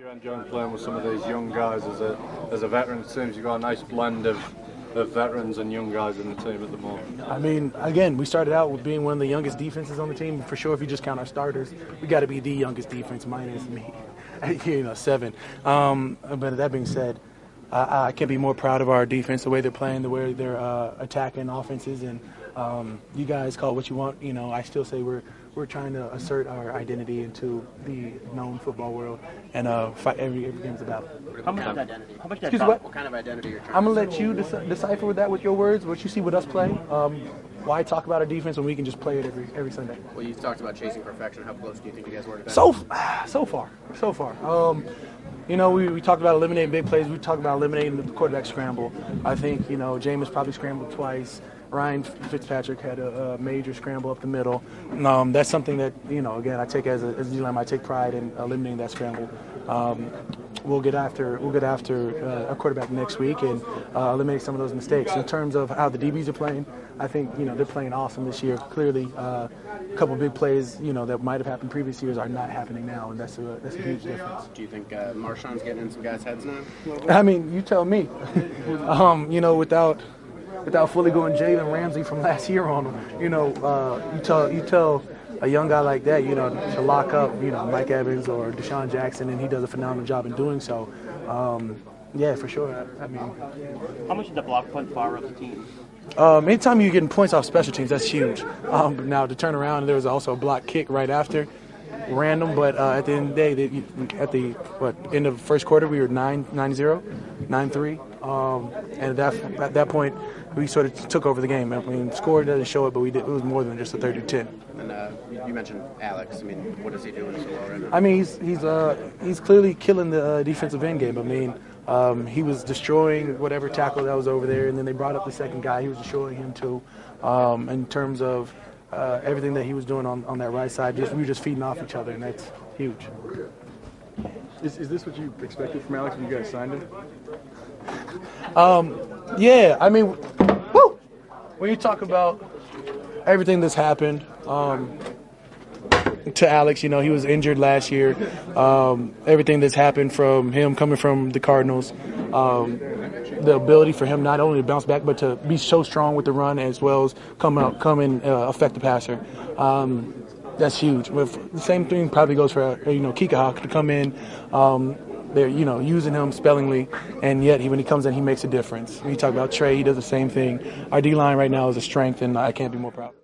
you enjoying playing with some of these young guys as a veteran? It seems you've got a nice blend of veterans and young guys in the team at the moment. I mean, again, we started out with being one of the youngest defenses on the team. For sure, if you just count our starters, we got to be the youngest defense minus me, 7. But that being said, I can't be more proud of our defense, the way they're playing, the way they're attacking offenses, and you guys call it what you want. I still say we're trying to assert our identity into the known football world and fight every game's about. What kind of identity? What kind of identity you're trying I'm gonna let you decipher that with your words. What you see with us play. Why talk about our defense when we can just play it every Sunday? Well, you talked about chasing perfection. How close do you think you guys were to that? So far. We talked about eliminating big plays. We talked about eliminating the quarterback scramble. I think, Jameis probably scrambled twice. Ryan Fitzpatrick had a major scramble up the middle. That's something that, again, I take as a GM, I take pride in eliminating that scramble. We'll get after our quarterback next week and eliminate some of those mistakes. In terms of how the DBs are playing, I think they're playing awesome this year. Clearly, a couple big plays that might have happened previous years are not happening now, and that's a huge difference. Do you think Marshawn's getting in some guys' heads now? I mean, you tell me. Without fully going Jalen Ramsey from last year on him, you tell a young guy like that, to lock up, Mike Evans or Deshaun Jackson, and he does a phenomenal job in doing so. Yeah, for sure. I mean, how much did the block punt borrow the team? Anytime you're getting points off special teams, that's huge. Now to turn around, there was also a block kick right after, random. But at the end of the day, at the end of the first quarter, we were 9-0, 9-3, and at that point, we sort of took over the game. I mean, score doesn't show it, but it was more than just a 30-10. And you mentioned Alex. I mean, what is he doing so well right now? I mean, he's clearly killing the defensive end game. I mean, he was destroying whatever tackle that was over there, and then they brought up the second guy. He was destroying him too. In terms of everything that he was doing on that right side, we were just feeding off each other, and that's huge. Is this what you expected from Alex when you guys signed him? Yeah, I mean, when you talk about everything that's happened to Alex, he was injured last year. Everything that's happened from him coming from the Cardinals, the ability for him not only to bounce back but to be so strong with the run as well as come and affect the passer. That's huge. The same thing probably goes for Kika Hawk to come in. They're using him spellingly, and yet when he comes in, he makes a difference. When you talk about Trey, he does the same thing. Our D-line right now is a strength, and I can't be more proud.